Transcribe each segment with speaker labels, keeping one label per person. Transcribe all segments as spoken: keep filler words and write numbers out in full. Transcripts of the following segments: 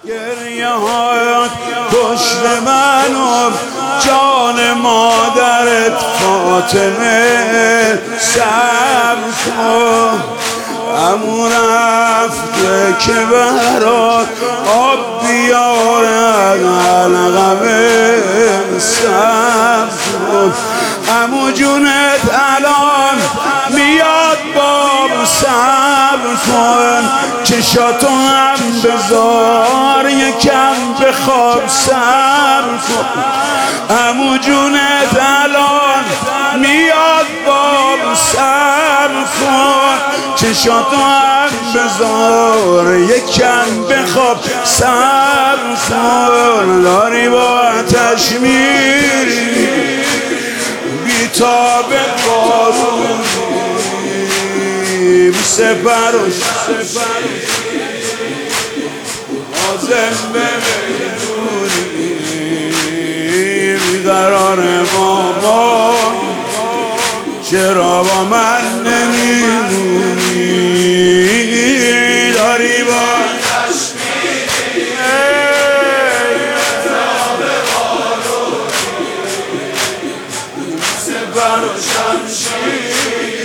Speaker 1: گریه هایت کشت منم، جان مادرت فاطمه صبر کن. عمو رفته که برات آب بیاره قلقمه صبر کن. عمو جونت الان میاد باب صبر کن. چشاتو هم بذار یکم بخواب صبر کن. عمو جونت الان میاد باب صبر کن. چشاتو هم بذار یکم بخواب صبر کن. داری با آتش میری بیتاب بارونی، سپروش آزم به میدونی، بیقرار بابا چرا با من نمیمونی؟ داری با آتش میری بیتاب بارونی، سپر و شمشیر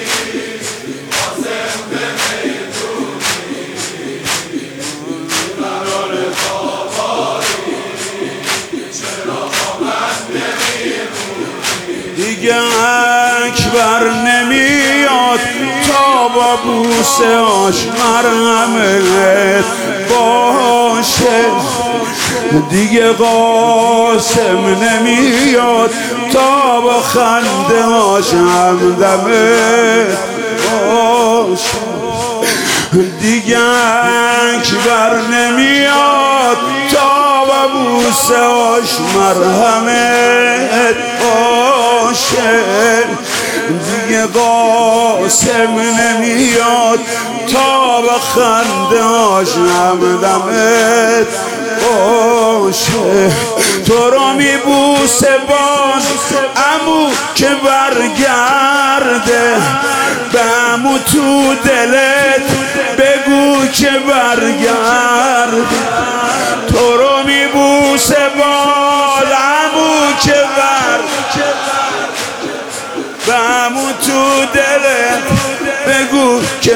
Speaker 1: آزم به میدونی، قرار باباری چرا با من نمیمونی؟ دیگه اکبر نمیاد تا با بوسه‌اش مرهمت باشه. دیگه قاسم نمیاد تا با خنده هاش همدمت باشه. دیگه اکبر نمیاد تا با بوسه هاش مرهمت باشه. دیگه قاسم نمیاد تا با خنده هاش همدمت باشه. تو رو میبوسه باز عمو که برگرده، به عمو تو دلت بگو که برگرده. تو رو میبوسه باز عمو که برگرده، به عمو تو دلت بگو که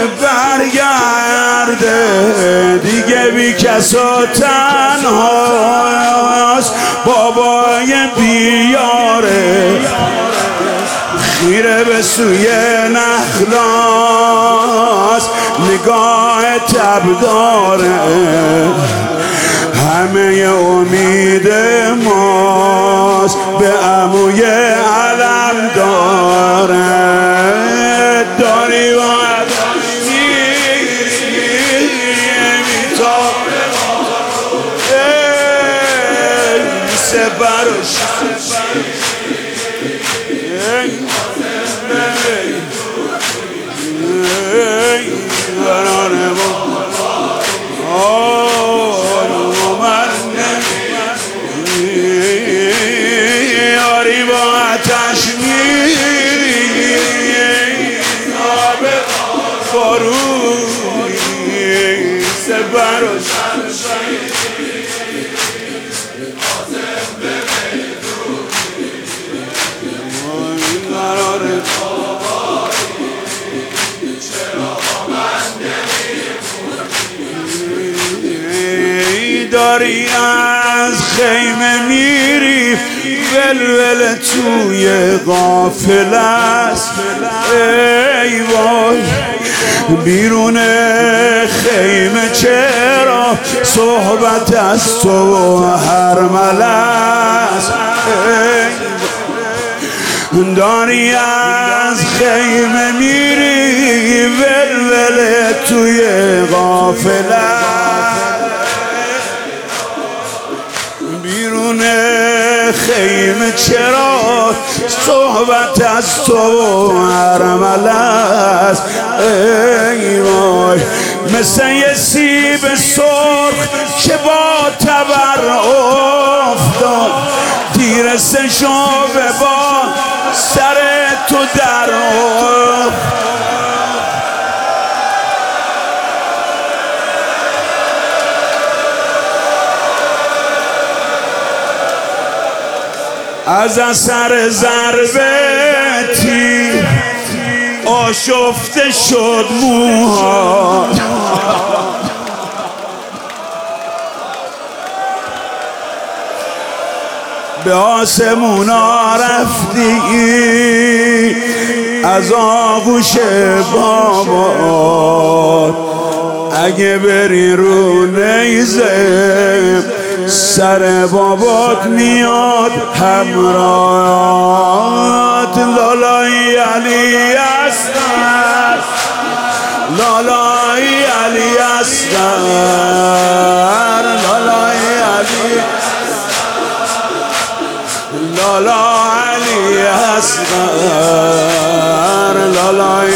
Speaker 1: برگرده. دیگه بی کس و تنهاست، بابای بیاره خیره به سوی نخلاست، نگاه تب داره. همه امید ماست به عموی علم داره. داری باید سپر و شمشیر قرار من یاری با آتش میری آب بارونی، سپر و شمشیر قرار داری از خیمه میری ولول توی غافل است. ای وای بیرون خیمه چرا صحبت از تو هرمل است. داری از خیمه میری ولول توی غافل است. بیرون خیمه چرا صحبت از تو هرمل است. ای وای مثل یه سیب سرخ که با تبر افتاد، تیر سشابه با سر تو در افتاد. از اثر ضربه تیر آشفته شد موها. به آسمونا رفتی از آغوش بابات، اگه بری رو نیزه سر بابات میاد همراهات. لالای علی اصغر، لالای علی اصغر، لالای علی، لالا علی اصغر، لالا